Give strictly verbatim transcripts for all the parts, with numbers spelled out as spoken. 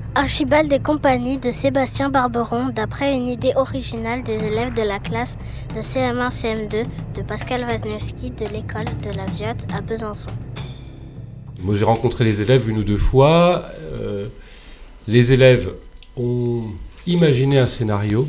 Archibald et compagnie de Sébastien Barberon, d'après une idée originale des élèves de la classe de C M un C M deux de Pascal Wazniewski de l'école de la Viotte à Besançon. Moi, j'ai rencontré les élèves une ou deux fois. Euh, les élèves ont imaginé un scénario,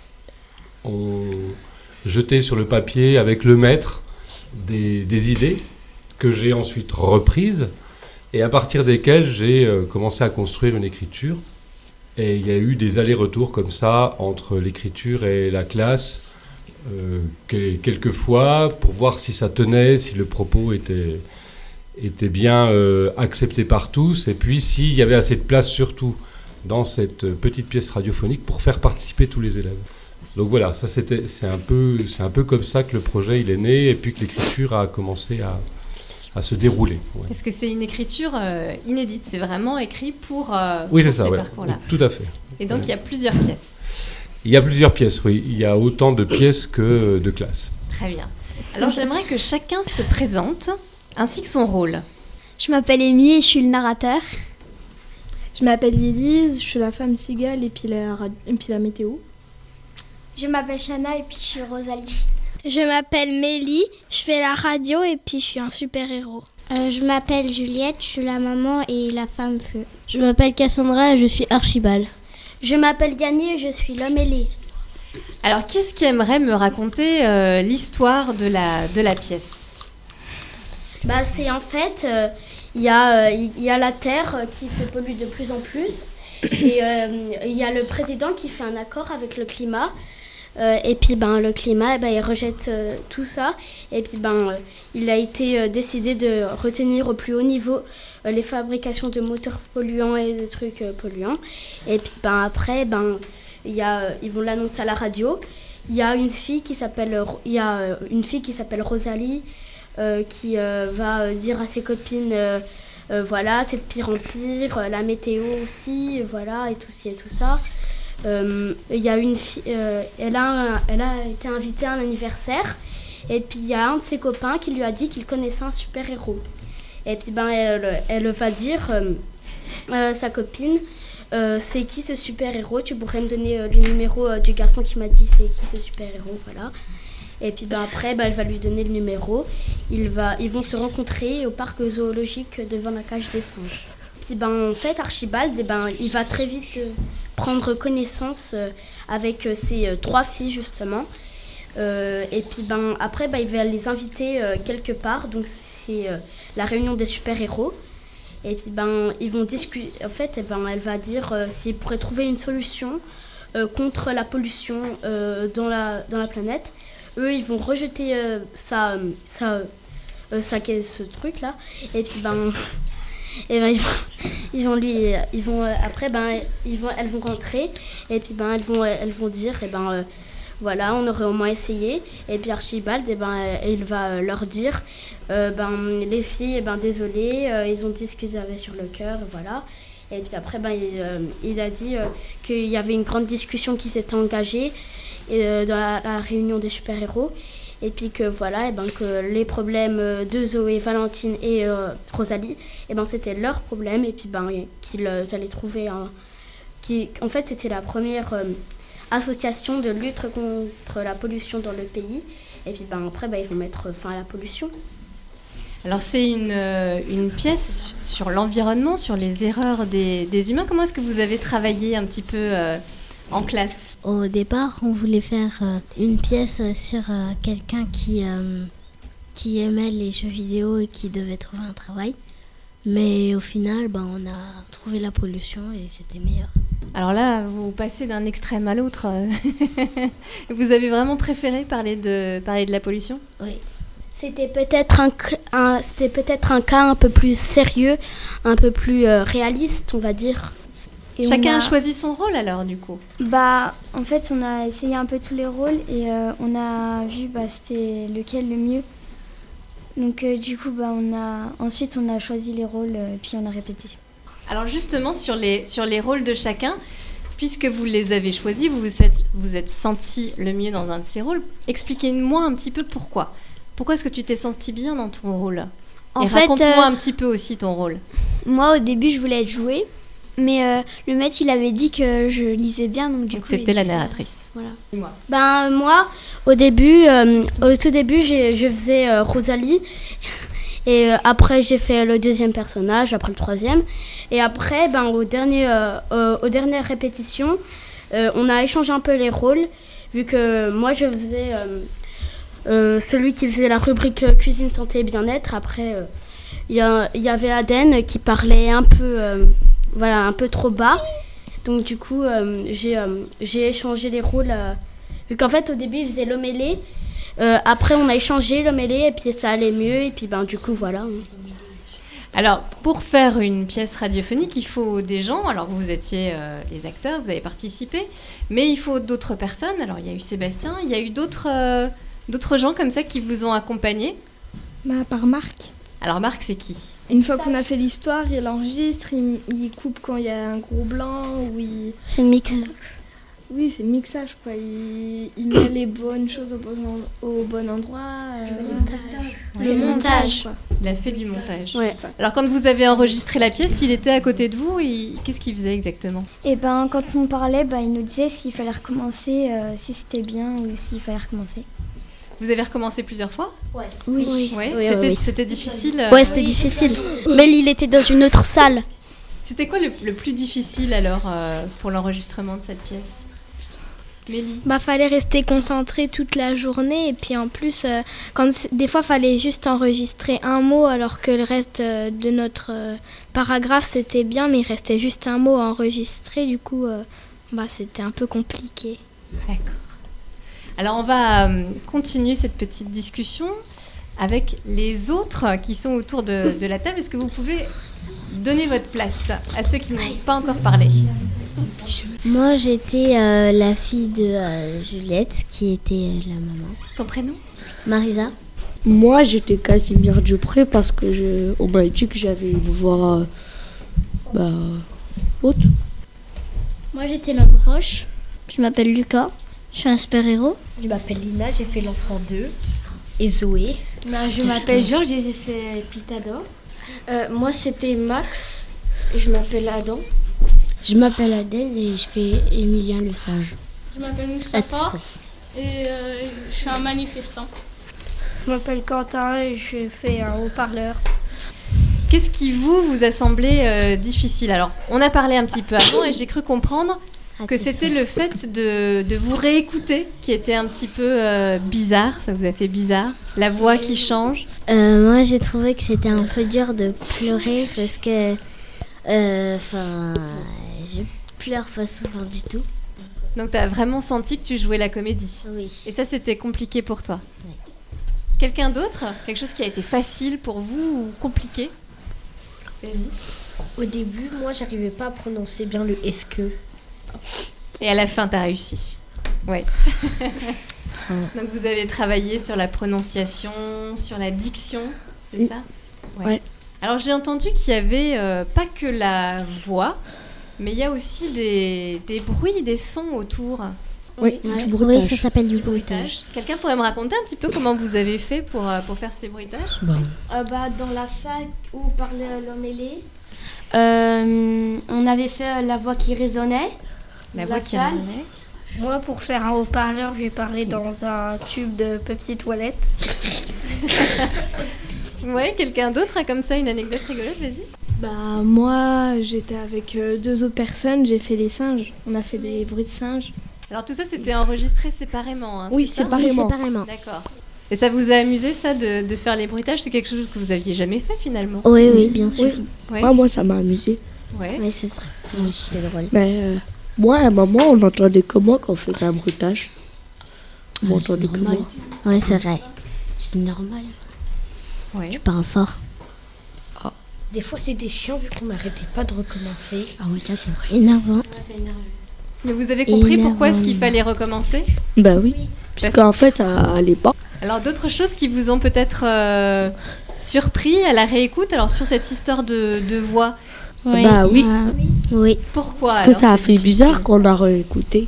ont jeté sur le papier avec le maître des, des idées que j'ai ensuite reprises et à partir desquelles j'ai euh, commencé à construire une écriture. Et il y a eu des allers-retours comme ça entre l'écriture et la classe, euh, quelques fois, pour voir si ça tenait, si le propos était, était bien euh, accepté par tous, et puis s'il y avait assez de place surtout dans cette petite pièce radiophonique pour faire participer tous les élèves. Donc voilà, ça c'était, c'est un peu, c'est un peu comme ça que le projet il est né, et puis que l'écriture a commencé à... à se dérouler. Ouais. Parce que c'est une écriture euh, inédite, c'est vraiment écrit pour, euh, oui, pour c'est ça, ces ouais. parcours-là. Tout à fait. Et donc, ouais. Il y a plusieurs pièces. Il y a plusieurs pièces, oui. Il y a autant de pièces que de classes. Très bien. Alors, j'aimerais que chacun se présente, ainsi que son rôle. Je m'appelle Amy et je suis le narrateur. Je m'appelle Élise, je suis la femme cigale et puis la, et puis la météo. Je m'appelle Shana et puis je suis Rosalie. Je m'appelle Mélie, je fais la radio et puis je suis un super-héros. Euh, je m'appelle Juliette, je suis la maman et la femme feu. Je m'appelle Cassandra et je suis Archibald. Je m'appelle Gagné et je suis l'homme ailé. Alors, qui est-ce qui aimerait me raconter euh, l'histoire de la, de la pièce ? Bah, c'est en fait, il euh, y, euh, y a la Terre qui se pollue de plus en plus et il euh, y a le président qui fait un accord avec le climat. Euh, et puis ben, le climat, eh ben, il rejette euh, tout ça. Et puis ben, euh, il a été euh, décidé de retenir au plus haut niveau euh, les fabrications de moteurs polluants et de trucs euh, polluants. Et puis ben, après, ben, y a, euh, ils vont l'annoncer à la radio. Il y a une fille qui s'appelle, il y a, euh, une fille qui s'appelle Rosalie euh, qui euh, va euh, dire à ses copines euh, euh, voilà, c'est de pire en pire, euh, la météo aussi, voilà, et tout ci et tout ça. Il euh, y a une fille, euh, elle, a, elle a été invitée à un anniversaire et puis il y a un de ses copains qui lui a dit qu'il connaissait un super-héros. Et puis ben, elle, elle va dire euh, à sa copine euh, c'est qui ce super-héros, tu pourrais me donner euh, le numéro euh, du garçon qui m'a dit c'est qui ce super-héros, voilà. Et puis ben, après ben, elle va lui donner le numéro, il va, ils vont se rencontrer au parc zoologique devant la cage des singes. Puis ben, en fait Archibald, eh ben, il va très vite euh, prendre connaissance euh, avec euh, ces euh, trois filles justement. Euh, et puis ben, après ben, il va les inviter euh, quelque part, donc c'est euh, la réunion des super-héros. Et puis ben, ils vont discuter, en fait eh ben, elle va dire euh, s'ils pourraient trouver une solution euh, contre la pollution euh, dans, la, dans la planète. Eux ils vont rejeter euh, ça, ça, euh, ça, ce truc là. Et puis ben... Et ben, ils, vont, ils vont lui, ils vont après ben ils vont, elles vont rentrer et puis ben elles vont, elles vont dire et ben euh, voilà on aurait au moins essayé et puis Archibald et ben il va leur dire euh, ben les filles et ben désolé euh, ils ont dit ce qu'ils avaient sur le cœur voilà et puis après ben il, euh, il a dit euh, qu'il y avait une grande discussion qui s'était engagée et, euh, dans la, la réunion des super-héros. Et puis que voilà, et ben que les problèmes de Zoé, Valentine et euh, Rosalie, et ben c'était leurs problèmes et puis ben qu'ils allaient trouver un, qui, en fait c'était la première euh, association de lutte contre la pollution dans le pays. Et puis ben après ben, ils vont mettre fin à la pollution. Alors c'est une, euh, une pièce sur l'environnement, sur les erreurs des, des humains. Comment est-ce que vous avez travaillé un petit peu euh, en classe ? Au départ, on voulait faire euh, une pièce sur euh, quelqu'un qui, euh, qui aimait les jeux vidéo et qui devait trouver un travail. Mais au final, ben, on a trouvé la pollution et c'était meilleur. Alors là, vous passez d'un extrême à l'autre. Vous avez vraiment préféré parler de, parler de la pollution ? Oui. C'était peut-être un, un, c'était peut-être un cas un peu plus sérieux, un peu plus euh, réaliste, on va dire. Et Chacun a... a choisi son rôle alors, du coup ? Bah, en fait, on a essayé un peu tous les rôles et euh, on a vu bah, c'était lequel le mieux. Donc, euh, du coup, bah, on a... ensuite, on a choisi les rôles et euh, puis on a répété. Alors, justement, sur les, sur les rôles de chacun, puisque vous les avez choisis, vous vous êtes, vous êtes senti le mieux dans un de ces rôles. Expliquez-moi un petit peu pourquoi. Pourquoi est-ce que tu t'es senti bien dans ton rôle ? En Et fait, raconte-moi euh, un petit peu aussi ton rôle. Moi, au début, je voulais être jouée. mais euh, le maître il avait dit que je lisais bien, donc du donc coup. t'étais la narratrice. Voilà. Dis-moi. Ben moi, au début, euh, au tout début, j'ai, je faisais euh, Rosalie. Et euh, après, j'ai fait le deuxième personnage, après le troisième. Et après, ben, au dernier, euh, euh, aux dernières répétitions, euh, on a échangé un peu les rôles, vu que moi, je faisais euh, euh, celui qui faisait la rubrique euh, cuisine, santé et bien-être. Après, il euh, y, y avait Aden qui parlait un peu, euh, voilà, un peu trop bas. Donc du coup, euh, j'ai, euh, j'ai échangé les rôles, euh, vu qu'en fait, au début, il faisait l'Omélé. Euh, après, on a échangé le mêlé et puis ça allait mieux. Et puis, ben, du coup, voilà. Alors, pour faire une pièce radiophonique, il faut des gens. Alors, vous étiez euh, les acteurs, vous avez participé. Mais il faut d'autres personnes. Alors, il y a eu Sébastien, il y a eu d'autres, euh, d'autres gens comme ça qui vous ont accompagné. Bah, par Marc. Alors, Marc, c'est qui ? Une fois qu'on a fait l'histoire, il enregistre, il, il coupe quand il y a un gros blanc. Ou il... C'est le mixage. Oui, c'est le mixage, quoi. Il, il met les bonnes choses au bon, en, au bon endroit. Euh, le montage. Ouais. Le montage. Quoi. Il a fait du montage. Ouais. Alors, quand vous avez enregistré la pièce, il était à côté de vous. Et qu'est-ce qu'il faisait exactement ? Et ben, quand on parlait, ben, il nous disait s'il fallait recommencer, euh, si c'était bien ou s'il fallait recommencer. Vous avez recommencé plusieurs fois ? Ouais. Oui. Oui. Ouais. Oui, c'était, oui. c'était difficile. Ouais, c'était difficile. Mais il était dans une autre salle. C'était quoi le, le plus difficile alors euh, pour l'enregistrement de cette pièce ? Mélie ? Bah, fallait rester concentré toute la journée et puis en plus, euh, quand des fois, fallait juste enregistrer un mot alors que le reste euh, de notre euh, paragraphe c'était bien, mais il restait juste un mot à enregistrer. Du coup, euh, bah, c'était un peu compliqué. D'accord. Alors, on va euh, continuer cette petite discussion avec les autres qui sont autour de, de la table. Est-ce que vous pouvez donner votre place à ceux qui n'ont pas encore parlé ? Moi, j'étais euh, la fille de euh, Juliette, qui était euh, la maman. Ton prénom ? Marisa. Moi, j'étais Casimir Dupré parce que je, on m'a dit que j'avais une voix bah, haute. Moi, j'étais l'homme roche. Je m'appelle Lucas. Je suis un super-héros. Je m'appelle Lina, j'ai fait l'enfant deux. Et Zoé. Ben, je m'appelle Georges, j'ai fait Pitador. Euh, moi, c'était Max. Je m'appelle Adam. Je m'appelle Adèle et je fais Émilien le Sage. Je m'appelle Moustapha et euh, je suis un manifestant. Je m'appelle Quentin et je fais un haut-parleur. Qu'est-ce qui vous, vous a semblé euh, difficile ? Alors, on a parlé un petit peu avant et j'ai cru comprendre que c'était le fait de, de vous réécouter qui était un petit peu euh, bizarre. Ça vous a fait bizarre ? La voix qui change ? euh, Moi, j'ai trouvé que c'était un peu dur de pleurer parce que... Enfin... Euh, je pleure pas souvent du tout. Donc, tu as vraiment senti que tu jouais la comédie ? Oui. Et ça, c'était compliqué pour toi ? Oui. Quelqu'un d'autre ? Quelque chose qui a été facile pour vous ou compliqué ? Vas-y. Au début, moi, j'arrivais pas à prononcer bien le « est-ce que ». Et à la fin, tu as réussi. Oui. Donc, vous avez travaillé sur la prononciation, sur la diction, c'est ça ? Ouais. Ouais. Alors, j'ai entendu qu'il y avait euh, pas que la voix, mais il y a aussi des, des bruits, des sons autour. Oui, ouais. du bruitage. Oui, ça s'appelle du bruitage. Quelqu'un pourrait me raconter un petit peu comment vous avez fait pour, euh, pour faire ces bruitages ? Bon. euh, bah, Dans la salle où parlait l'homme ailé, euh, on avait fait la voix qui résonnait. La voix qui salle. résonnait. Moi, pour faire un haut-parleur, j'ai parlé dans un tube de Pepsi Toilette. Ouais, quelqu'un d'autre a comme ça une anecdote rigolote, vas-y. Bah moi, j'étais avec euh, deux autres personnes, j'ai fait les singes. On a fait des bruits de singes. Alors tout ça, c'était enregistré séparément, hein, oui, c'est séparément. Oui, séparément. D'accord. Et ça vous a amusé, ça, de, de faire les bruitages ? C'est quelque chose que vous aviez jamais fait, finalement ? Oui, oui, bien sûr. Oui. Ouais. Ouais, moi, ça m'a amusé. Ouais. Oui, c'est ça. C'était drôle. Mais euh, moi, à un moment, on entendait comment quand on faisait un bruitage ? On ah, entendait comment ? Oui, c'est vrai. C'est normal. Ouais. Tu parles fort. Ah. Des fois, c'était chiant vu qu'on n'arrêtait pas de recommencer. Ah oui, ça c'est vrai. Énervant. Ouais, c'est énervant. Mais vous avez compris Énervant. Pourquoi est-ce qu'il fallait recommencer ? Bah oui, oui. Parce qu'en fait, ça allait pas. Alors, d'autres choses qui vous ont peut-être euh, surpris à la réécoute ? Alors, sur cette histoire de, de voix. Oui. Bah oui. Euh, oui. Pourquoi ? Parce que alors, ça a c'est fait difficile. bizarre quand on a réécouté.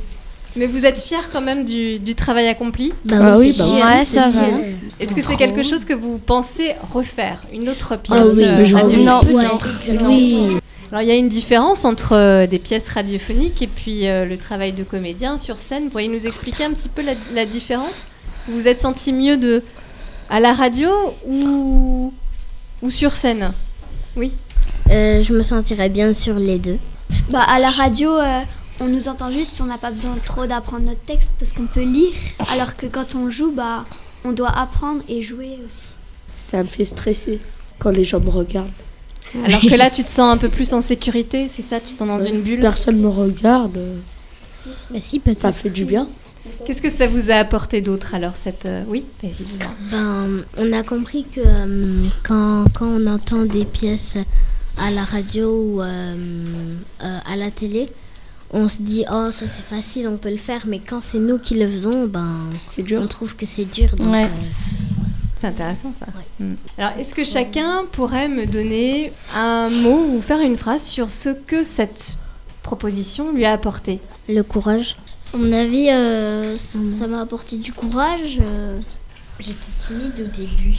Mais vous êtes fiers quand même du, du travail accompli? Bah ah oui, bah ouais, ouais, ça va. Est-ce que c'est quelque chose que vous pensez refaire? Une autre pièce ah oui, euh, oui, non, ouais, non. oui. Alors il y a une différence entre euh, des pièces radiophoniques et puis euh, le travail de comédien sur scène. Pourriez nous expliquer un petit peu la, la différence? Vous vous êtes senti mieux de, à la radio ou, ou sur scène? Oui. Euh, je me sentirais bien sur les deux. Bah, à la radio, euh, on nous entend juste, on n'a pas besoin trop d'apprendre notre texte parce qu'on peut lire, alors que quand on joue, bah, on doit apprendre et jouer aussi. Ça me fait stresser quand les gens me regardent. Alors que là, tu te sens un peu plus en sécurité, c'est ça? Tu te sens dans ouais, une bulle? Personne me regarde. Bah si, peut-être. Ça fait du bien. Qu'est-ce que ça vous a apporté d'autre alors cette euh... Oui, vas-y. Ben, on a compris que euh, quand, quand on entend des pièces à la radio ou euh, euh, à la télé, on se dit oh ça c'est facile, on peut le faire, mais quand c'est nous qui le faisons, ben c'est dur. On trouve que c'est dur. Donc, ouais. euh, c'est... c'est intéressant ça. Ouais. Mm. Alors est-ce que chacun pourrait me donner un mot ou faire une phrase sur ce que cette proposition lui a apporté? Le courage. À mon avis, euh, ça, mmh. ça m'a apporté du courage. Euh... J'étais timide au début.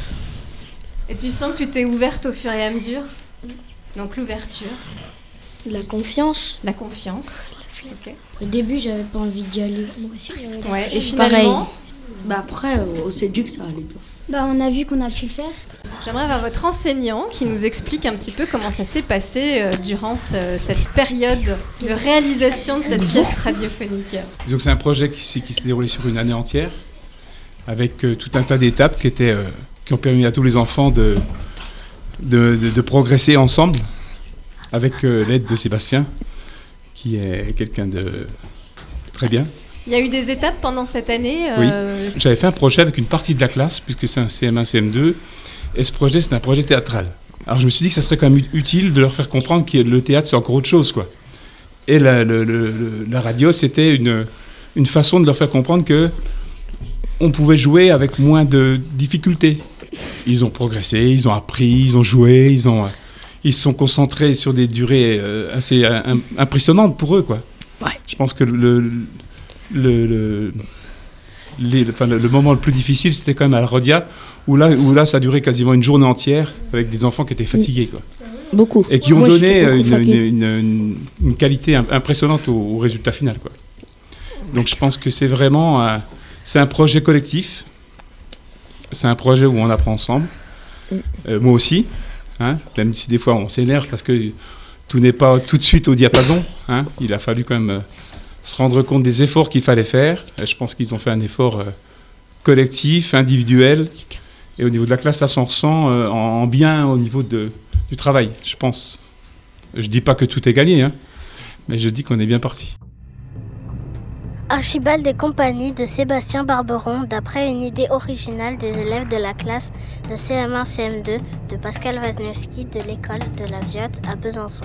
Et tu sens que tu t'es ouverte au fur et à mesure? Donc l'ouverture. La confiance. La confiance. Okay. Au début, j'avais pas envie d'y aller. Moi aussi, ouais, et finalement, bah après, on s'est dit que ça allait bien. Bah, on a vu qu'on a pu le faire. J'aimerais avoir votre enseignant qui nous explique un petit peu comment ça s'est passé euh, durant ce, cette période de réalisation de cette pièce radiophonique. Disons que c'est un projet qui s'est, qui s'est déroulé sur une année entière, avec euh, tout un tas d'étapes qui, étaient, euh, qui ont permis à tous les enfants de, de, de, de progresser ensemble, avec euh, l'aide de Sébastien, qui est quelqu'un de très bien. Il y a eu des étapes pendant cette année euh... Oui, j'avais fait un projet avec une partie de la classe, puisque c'est un C M un, C M deux, et ce projet, c'est un projet théâtral. Alors je me suis dit que ça serait quand même utile de leur faire comprendre que le théâtre, c'est encore autre chose, quoi. Et la, le, le, la radio, c'était une, une façon de leur faire comprendre qu'on pouvait jouer avec moins de difficultés. Ils ont progressé, ils ont appris, ils ont joué, ils, ont, ils se sont concentrés sur des durées assez impressionnantes pour eux, quoi. Ouais. Je pense que le... Le, le, les, enfin, le, le moment le plus difficile, c'était quand même à la Rodia, où là, où là, ça durait quasiment une journée entière, avec des enfants qui étaient fatigués, quoi. Beaucoup. Et qui ont Moi, donné une, une, une, une, une qualité impressionnante au, au résultat final, quoi. Donc je pense que c'est vraiment un, c'est un projet collectif, c'est un projet où on apprend ensemble, euh, moi aussi, hein, même si des fois on s'énerve parce que tout n'est pas tout de suite au diapason, hein, il a fallu quand même... Euh, se rendre compte des efforts qu'il fallait faire. Je pense qu'ils ont fait un effort euh, collectif, individuel. Et au niveau de la classe, ça s'en ressent euh, en, en bien au niveau de, du travail, je pense. Je ne dis pas que tout est gagné, hein, mais je dis qu'on est bien parti. Archibald et compagnie de Sébastien Barberon, d'après une idée originale des élèves de la classe de C M un C M deux de Pascal Wisniewski de l'école de la Viotte à Besançon.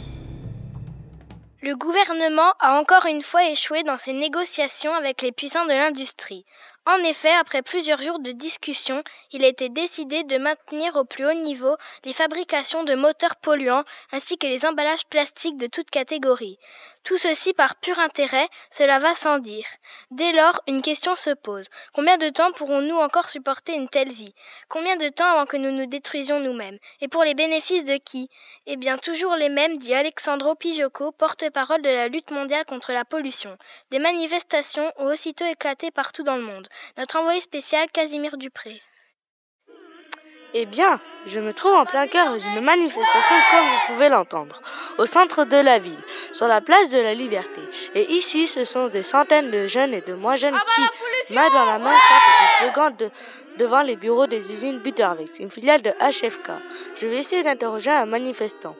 Le gouvernement a encore une fois échoué dans ses négociations avec les puissants de l'industrie. En effet, après plusieurs jours de discussions, il a été décidé de maintenir au plus haut niveau les fabrications de moteurs polluants ainsi que les emballages plastiques de toute catégorie. Tout ceci par pur intérêt, cela va sans dire. Dès lors, une question se pose. Combien de temps pourrons-nous encore supporter une telle vie? Combien de temps avant que nous nous détruisions nous-mêmes? Et pour les bénéfices de qui? Eh bien, toujours les mêmes, dit Alexandro Pijoko, porte-parole de la lutte mondiale contre la pollution. Des manifestations ont aussitôt éclaté partout dans le monde. Notre envoyé spécial, Casimir Dupré. Eh bien, je me trouve en plein cœur d'une manifestation comme vous pouvez l'entendre, au centre de la ville, sur la place de la Liberté. Et ici, ce sont des centaines de jeunes et de moins jeunes qui, main dans la main, chantent des slogans de, devant les bureaux des usines Bitterwex, une filiale de H F K. Je vais essayer d'interroger un manifestant.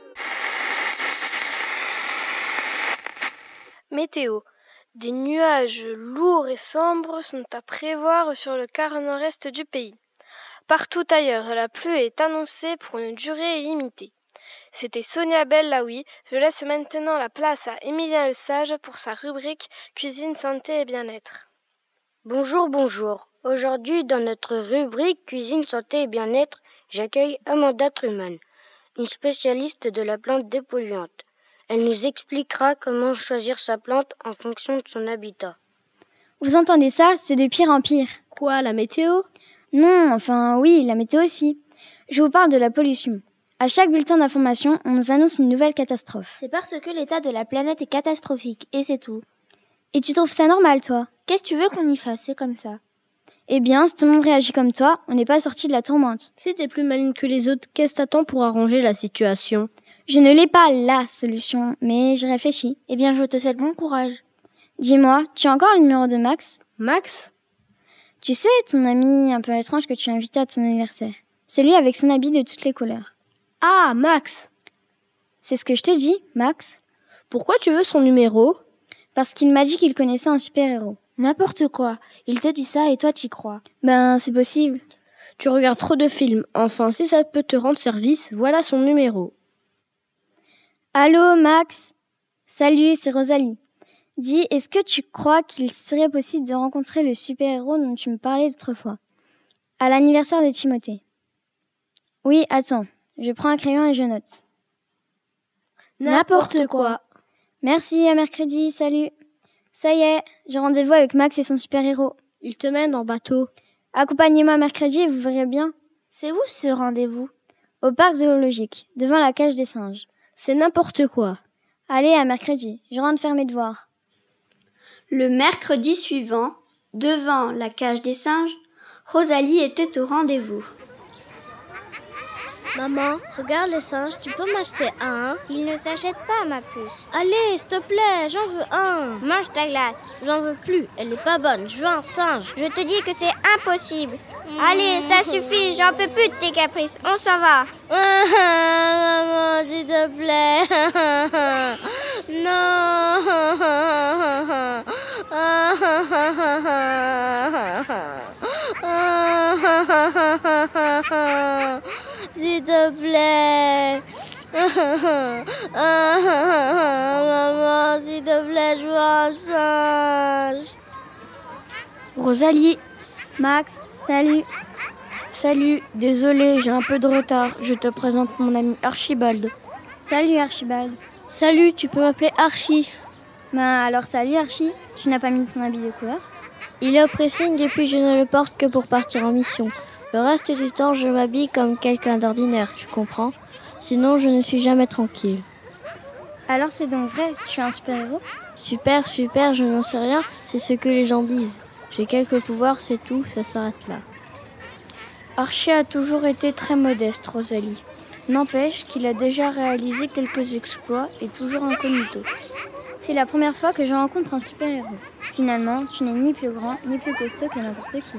Météo. Des nuages lourds et sombres sont à prévoir sur le quart nord-est du pays. Partout ailleurs, la pluie est annoncée pour une durée illimitée. C'était Sonia Bellaoui. Je laisse maintenant la place à Émilien Lesage pour sa rubrique Cuisine, Santé et Bien-être. Bonjour, bonjour. Aujourd'hui, dans notre rubrique Cuisine, Santé et Bien-être, j'accueille Amanda Truman, une spécialiste de la plante dépolluante. Elle nous expliquera comment choisir sa plante en fonction de son habitat. Vous entendez ça? C'est de pire en pire. Quoi, la météo? Non, enfin oui, la météo aussi. Je vous parle de la pollution. À chaque bulletin d'information, on nous annonce une nouvelle catastrophe. C'est parce que l'état de la planète est catastrophique, et c'est tout. Et tu trouves ça normal, toi? Qu'est-ce que tu veux qu'on y fasse? C'est comme ça. Eh bien, si tout le monde réagit comme toi, on n'est pas sorti de la tourmente. Si t'es plus maligne que les autres, qu'est-ce que t'attends pour arranger la situation? Je ne l'ai pas la solution, mais je réfléchis. Eh bien, je te souhaite bon courage. Dis-moi, tu as encore le numéro de Max? Max? Tu sais, ton ami un peu étrange que tu as invité à ton anniversaire. Celui avec son habit de toutes les couleurs. Ah, Max! C'est ce que je te dis, Max. Pourquoi tu veux son numéro? Parce qu'il m'a dit qu'il connaissait un super-héros. N'importe quoi. Il te dit ça et toi t'y crois. Ben, c'est possible. Tu regardes trop de films. Enfin, si ça peut te rendre service, voilà son numéro. Allô, Max? Salut, c'est Rosalie. Dis, est-ce que tu crois qu'il serait possible de rencontrer le super-héros dont tu me parlais l'autre fois? À l'anniversaire de Timothée. Oui, attends. Je prends un crayon et je note. N'importe quoi. Merci, à mercredi, salut. Ça y est, j'ai rendez-vous avec Max et son super-héros. Il te mène en bateau. Accompagnez-moi mercredi et vous verrez bien. C'est où ce rendez-vous? Au parc zoologique, devant la cage des singes. C'est n'importe quoi. Allez, à mercredi, je rentre faire mes devoirs. Le mercredi suivant, devant la cage des singes, Rosalie était au rendez-vous. Maman, regarde les singes, tu peux m'acheter un? Il ne s'achète pas, ma puce. Allez, s'il te plaît, j'en veux un. Mange ta glace. J'en veux plus, elle est pas bonne, je veux un singe. Je te dis que c'est impossible. Mmh. Allez, ça suffit, j'en peux plus de tes caprices, on s'en va. Maman, s'il te plaît. Non. S'il te plaît. Maman, s'il te plaît, je veux un singe. Rosalie. Max, salut. Salut, désolé, j'ai un peu de retard. Je te présente mon ami Archibald. Salut Archibald. Salut, tu peux m'appeler Archie. Ben alors salut Archie, tu n'as pas mis ton habit de couleur? Il est au pressing et puis je ne le porte que pour partir en mission. Le reste du temps, je m'habille comme quelqu'un d'ordinaire, tu comprends? Sinon, je ne suis jamais tranquille. Alors c'est donc vrai, tu es un super-héros? Super, super, je n'en sais rien, c'est ce que les gens disent. J'ai quelques pouvoirs, c'est tout, ça s'arrête là. Archie a toujours été très modeste, Rosalie. N'empêche qu'il a déjà réalisé quelques exploits et toujours incognito. C'est la première fois que je rencontre un super-héros. Finalement, tu n'es ni plus grand, ni plus costaud que n'importe qui.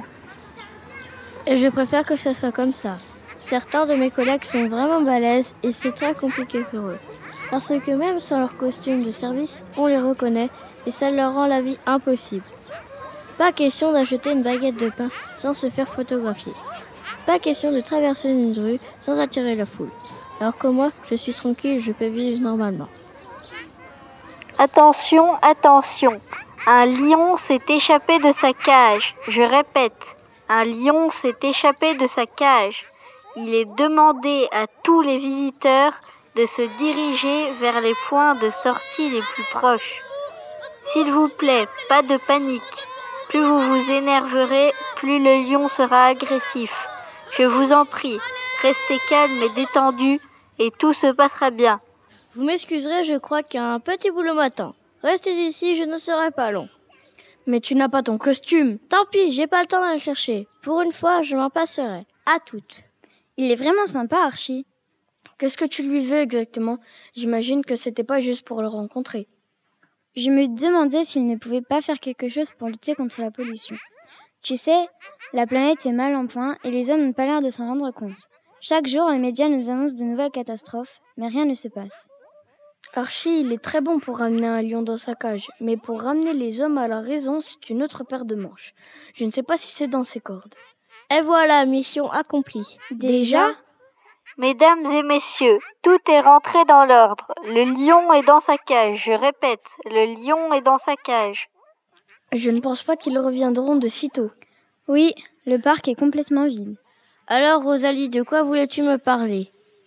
Et je préfère que ça soit comme ça. Certains de mes collègues sont vraiment balèzes et c'est très compliqué pour eux. Parce que même sans leur costume de service, on les reconnaît et ça leur rend la vie impossible. Pas question d'acheter une baguette de pain sans se faire photographier. Pas question de traverser une rue sans attirer la foule. Alors que moi, je suis tranquille, je peux vivre normalement. Attention, attention. Un lion s'est échappé de sa cage. Je répète, un lion s'est échappé de sa cage. Il est demandé à tous les visiteurs de se diriger vers les points de sortie les plus proches. S'il vous plaît, pas de panique. Plus vous vous énerverez, plus le lion sera agressif. Je vous en prie, restez calme et détendu et tout se passera bien. Vous m'excuserez, je crois qu'il y a un petit boulot m'attend. Restez ici, je ne serai pas long. Mais tu n'as pas ton costume. Tant pis, j'ai pas le temps d'aller le chercher. Pour une fois, je m'en passerai. À toutes. Il est vraiment sympa, Archie. Qu'est-ce que tu lui veux exactement? J'imagine que c'était pas juste pour le rencontrer. Je me demandais s'il ne pouvait pas faire quelque chose pour lutter contre la pollution. Tu sais, la planète est mal en point et les hommes n'ont pas l'air de s'en rendre compte. Chaque jour, les médias nous annoncent de nouvelles catastrophes, mais rien ne se passe. Archie, il est très bon pour ramener un lion dans sa cage, mais pour ramener les hommes à la raison, c'est une autre paire de manches. Je ne sais pas si c'est dans ses cordes. Et voilà, mission accomplie. Déjà ? Mesdames et messieurs, tout est rentré dans l'ordre. Le lion est dans sa cage. Je répète, le lion est dans sa cage. Je ne pense pas qu'ils reviendront de sitôt. Oui, le parc est complètement vide. Alors, Rosalie, de quoi voulais-tu me parler ?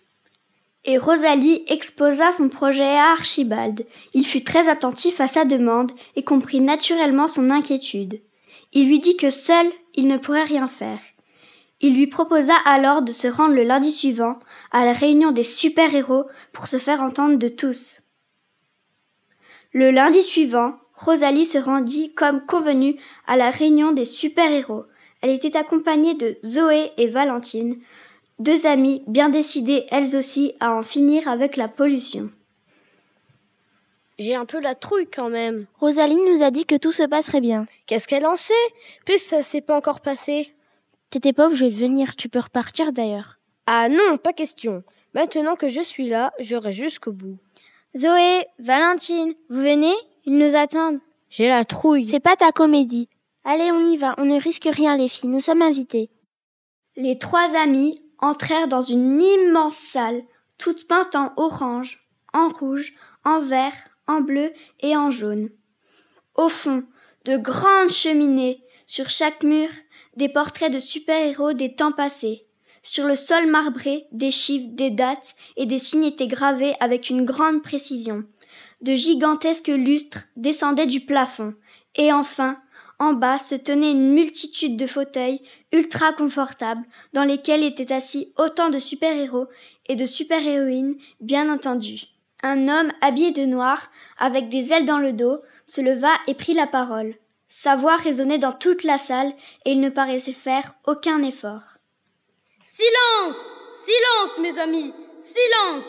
et Rosalie exposa son projet à Archibald. Il fut très attentif à sa demande et comprit naturellement son inquiétude. Il lui dit que seul, il ne pourrait rien faire. Il lui proposa alors de se rendre le lundi suivant à la réunion des super-héros pour se faire entendre de tous. Le lundi suivant, Rosalie se rendit comme convenu à la réunion des super-héros. Elle était accompagnée de Zoé et Valentine, deux amies bien décidées elles aussi à en finir avec la pollution. J'ai un peu la trouille quand même. Rosalie nous a dit que tout se passerait bien. Qu'est-ce qu'elle en sait? Puisque ça s'est pas encore passé. T'étais pas obligée de venir, tu peux repartir d'ailleurs. Ah non, pas question. Maintenant que je suis là, j'irai jusqu'au bout. Zoé, Valentine, vous venez? Ils nous attendent. J'ai la trouille. Fais pas ta comédie. Allez, on y va, on ne risque rien les filles, nous sommes invités. Les trois amies entrèrent dans une immense salle, toute peinte en orange, en rouge, en vert, en bleu et en jaune. Au fond, de grandes cheminées, sur chaque mur, des portraits de super-héros des temps passés. Sur le sol marbré, des chiffres, des dates et des signes étaient gravés avec une grande précision. De gigantesques lustres descendaient du plafond. Et enfin, en bas se tenait une multitude de fauteuils ultra confortables dans lesquels étaient assis autant de super-héros et de super-héroïnes, bien entendu. Un homme habillé de noir, avec des ailes dans le dos, se leva et prit la parole. Sa voix résonnait dans toute la salle et il ne paraissait faire aucun effort. Silence! Silence, mes amis! Silence!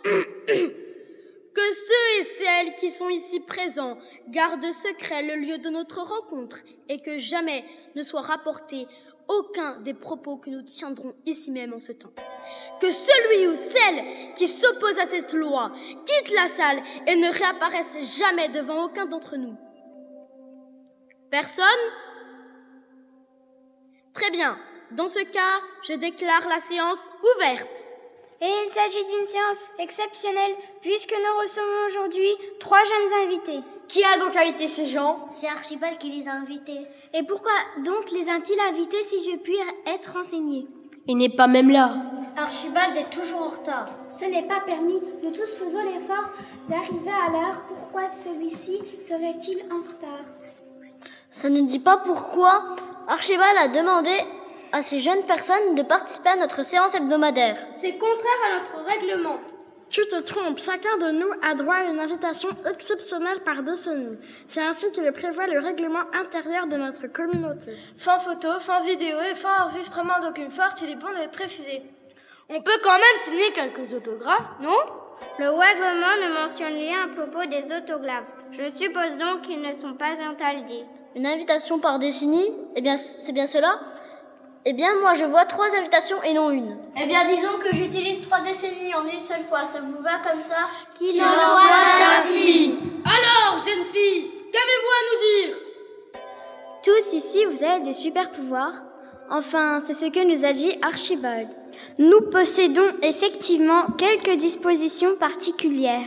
Que ceux et celles qui sont ici présents gardent secret le lieu de notre rencontre et que jamais ne soit rapporté aucun des propos que nous tiendrons ici même en ce temps. Que celui ou celle qui s'oppose à cette loi quitte la salle et ne réapparaisse jamais devant aucun d'entre nous. Personne? Très bien. Dans ce cas, je déclare la séance ouverte. Et il s'agit d'une séance exceptionnelle puisque nous recevons aujourd'hui trois jeunes invités. Qui a donc invité ces gens? C'est Archibald qui les a invités. Et pourquoi donc les a-t-il invités si je puis être renseignée? Il n'est pas même là. Archibald est toujours en retard. Ce n'est pas permis. Nous tous faisons l'effort d'arriver à l'heure. Pourquoi celui-ci serait-il en retard? Ça ne dit pas pourquoi Archibald a demandé à ces jeunes personnes de participer à notre séance hebdomadaire. C'est contraire à notre règlement. Tu te trompes, chacun de nous a droit à une invitation exceptionnelle par décennie. C'est ainsi que le prévoit le règlement intérieur de notre communauté. Fin photo, fin vidéo et fin enregistrement d'aucune force, il est bon de préciser. On peut quand même signer quelques autographes, non? Le règlement ne mentionne rien à propos des autographes. Je suppose donc qu'ils ne sont pas interdits. Une invitation par décennie? Eh bien, c'est bien cela? Eh bien, moi, je vois trois invitations et non une. Eh bien, disons que j'utilise trois décennies en une seule fois. Ça vous va comme ça? Qu'il en soit ainsi. Alors, jeunes filles, qu'avez-vous à nous dire? Tous ici, vous avez des super pouvoirs. Enfin, c'est ce que nous a dit Archibald. Nous possédons effectivement quelques dispositions particulières.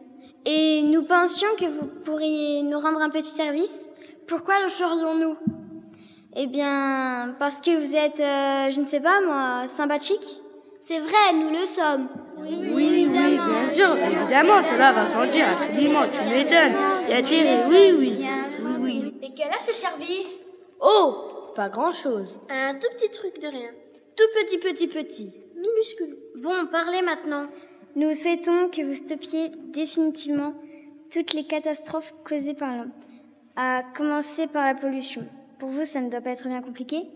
Et nous pensions que vous pourriez nous rendre un petit service. Pourquoi le ferions-nous? Eh bien, parce que vous êtes, euh, je ne sais pas moi, sympathique. C'est vrai, nous le sommes. Oui, oui, oui, bien sûr, évidemment, cela va sans dire, absolument, tu m'étonnes. Y a-t-il, oui, oui, oui, oui. Et quel est ce service? Oh, pas grand-chose. Un tout petit truc de rien. Tout petit, petit, petit. Minuscule. Bon, parlez maintenant. Nous souhaitons que vous stoppiez définitivement toutes les catastrophes causées par l'homme, à commencer par la pollution. Pour vous, ça ne doit pas être bien compliqué?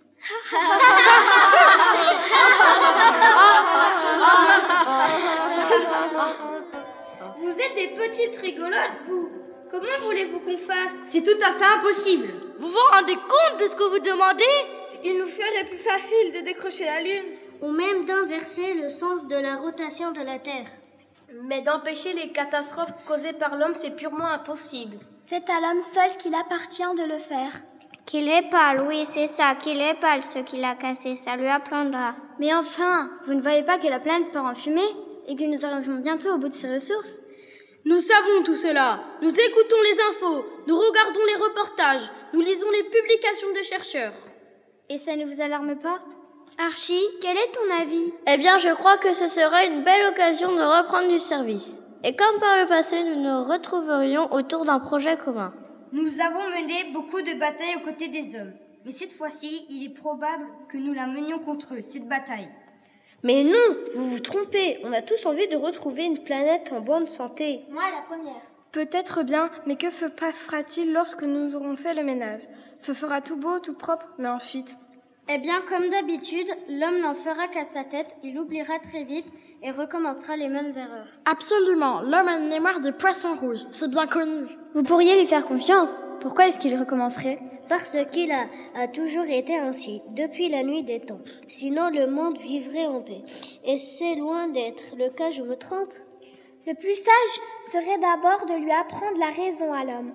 Vous êtes des petites rigolotes, vous. Comment voulez-vous qu'on fasse? C'est tout à fait impossible. Vous vous rendez compte de ce que vous demandez? Il nous ferait plus facile de décrocher la Lune. Ou même d'inverser le sens de la rotation de la Terre. Mais d'empêcher les catastrophes causées par l'homme, c'est purement impossible. C'est à l'homme seul qu'il appartient de le faire. Qu'il épale, oui, c'est ça, qu'il épale ce qu'il a cassé, ça lui apprendra. Mais enfin, vous ne voyez pas que la planète part en fumée et que nous arrivons bientôt au bout de ses ressources? Nous savons tout cela. Nous écoutons les infos, nous regardons les reportages, nous lisons les publications des chercheurs. Et ça ne vous alarme pas? Archie, quel est ton avis? Eh bien, je crois que ce serait une belle occasion de reprendre du service. Et comme par le passé, nous nous retrouverions autour d'un projet commun. Nous avons mené beaucoup de batailles aux côtés des hommes. Mais cette fois-ci, il est probable que nous la menions contre eux, cette bataille. Mais non, vous vous trompez. On a tous envie de retrouver une planète en bonne santé. Moi, la première. Peut-être bien, mais que fera-t-il lorsque nous aurons fait le ménage? Feu fera tout beau, tout propre, mais ensuite... Eh bien, comme d'habitude, l'homme n'en fera qu'à sa tête, il oubliera très vite et recommencera les mêmes erreurs. Absolument, l'homme a une mémoire de poisson rouge, c'est bien connu. Vous pourriez lui faire confiance. Pourquoi est-ce qu'il recommencerait? Parce qu'il a, a toujours été ainsi, depuis la nuit des temps. Sinon, le monde vivrait en paix. Et c'est loin d'être le cas, je me trompe? Le plus sage serait d'abord de lui apprendre la raison à l'homme.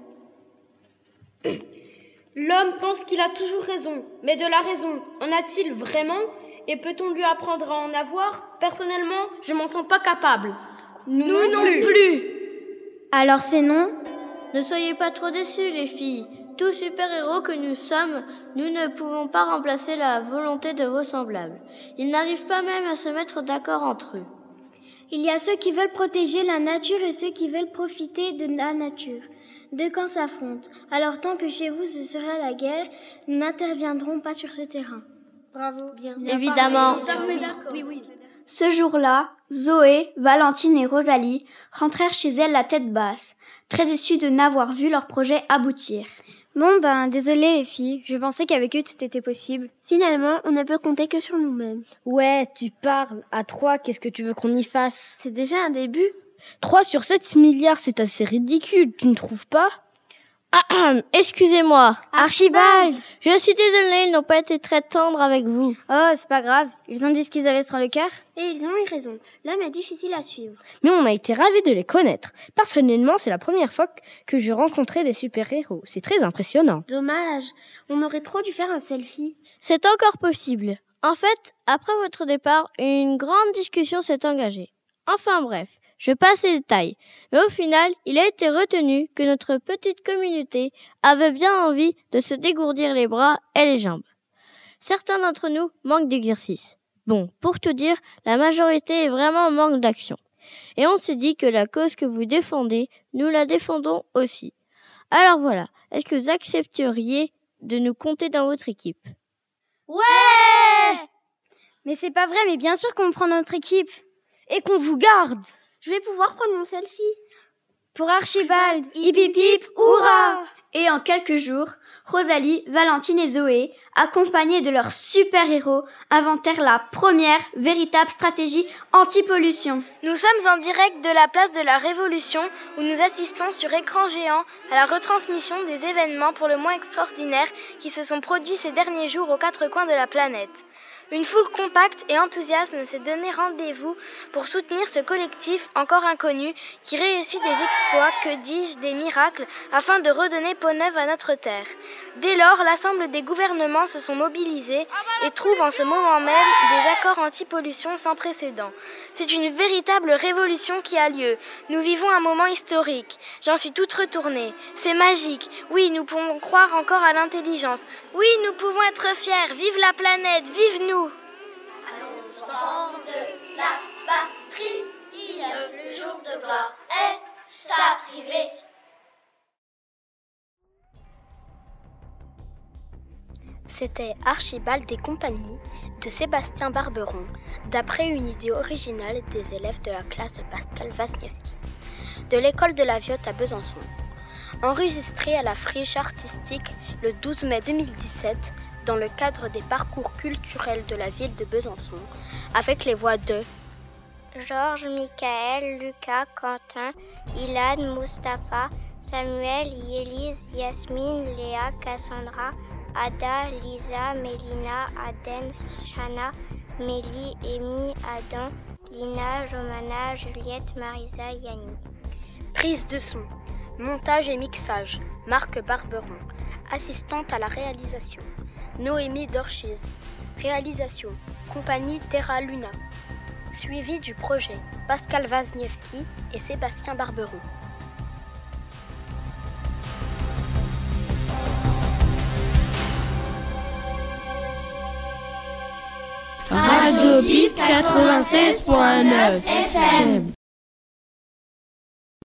L'homme pense qu'il a toujours raison, mais de la raison, en a-t-il vraiment? Et peut-on lui apprendre à en avoir? Personnellement, je m'en sens pas capable. Nous, Nous non plus. plus Alors c'est non? Ne soyez pas trop déçus, les filles. Tous super-héros que nous sommes, nous ne pouvons pas remplacer la volonté de vos semblables. Ils n'arrivent pas même à se mettre d'accord entre eux. Il y a ceux qui veulent protéger la nature et ceux qui veulent profiter de la nature. Deux camps s'affrontent. Alors tant que chez vous ce sera la guerre, nous n'interviendrons pas sur ce terrain. Bravo. Bien. Évidemment. Oui, oui, oui. Ce jour-là, Zoé, Valentine et Rosalie rentrèrent chez elles la tête basse, très déçues de n'avoir vu leur projet aboutir. Bon ben, désolé les filles, je pensais qu'avec eux tout était possible. Finalement, on ne peut compter que sur nous-mêmes. Ouais, tu parles. À trois, qu'est-ce que tu veux qu'on y fasse? C'est déjà un début. trois sur sept milliards, c'est assez ridicule, tu ne trouves pas? Ah, excusez-moi. Archibald! Je suis désolée, ils n'ont pas été très tendres avec vous. Oh, c'est pas grave. Ils ont dit ce qu'ils avaient sur le cœur. Et ils ont eu raison. L'homme est difficile à suivre. Mais on a été ravis de les connaître. Personnellement, c'est la première fois que je rencontrais des super-héros. C'est très impressionnant. Dommage. On aurait trop dû faire un selfie. C'est encore possible. En fait, après votre départ, une grande discussion s'est engagée. Enfin bref. Je passe les détails, mais au final, il a été retenu que notre petite communauté avait bien envie de se dégourdir les bras et les jambes. Certains d'entre nous manquent d'exercice. Bon, pour tout dire, la majorité est vraiment en manque d'action. Et on s'est dit que la cause que vous défendez, nous la défendons aussi. Alors voilà, est-ce que vous accepteriez de nous compter dans votre équipe? Ouais! Mais c'est pas vrai, mais bien sûr qu'on prend notre équipe. Et qu'on vous garde! Je vais pouvoir prendre mon selfie. Pour Archibald, hip hip hip, hurrah! Et en quelques jours, Rosalie, Valentine et Zoé, accompagnées de leurs super-héros, inventèrent la première véritable stratégie anti-pollution. Nous sommes en direct de la place de la Révolution où nous assistons sur écran géant à la retransmission des événements pour le moins extraordinaires qui se sont produits ces derniers jours aux quatre coins de la planète. Une foule compacte et enthousiaste s'est donné rendez-vous pour soutenir ce collectif encore inconnu qui réussit des exploits, que dis-je, des miracles, afin de redonner peau neuve à notre terre. Dès lors, l'ensemble des gouvernements se sont mobilisés et trouvent en ce moment même des accords anti-pollution sans précédent. C'est une véritable révolution qui a lieu. Nous vivons un moment historique. J'en suis toute retournée. C'est magique. Oui, nous pouvons croire encore à l'intelligence. Oui, nous pouvons être fiers. Vive la planète, vive nous! Allons ensemble de la patrie, le jour de gloire est arrivé. C'était Archibald et compagnie de Sébastien Barberon, d'après une idée originale des élèves de la classe de Pascal Wasniewski, de l'école de la Viotte à Besançon. Enregistré à la Friche artistique le douze mai deux mille dix-sept, dans le cadre des parcours culturels de la ville de Besançon, avec les voix de Georges, Michael, Lucas, Quentin, Ilan, Mustapha, Samuel, Yélise, Yasmine, Léa, Cassandra, Ada, Lisa, Mélina, Aden, Shana, Mélie, Amy, Adam, Lina, Jomana, Juliette, Marisa, Yanni. Prise de son, montage et mixage, Marc Barberon, assistante à la réalisation. Noémie Dorchiz. Réalisation, compagnie Terra Luna. Suivi du projet, Pascal Wasniewski et Sébastien Barberon. Radio Bip quatre-vingt-seize point neuf F M.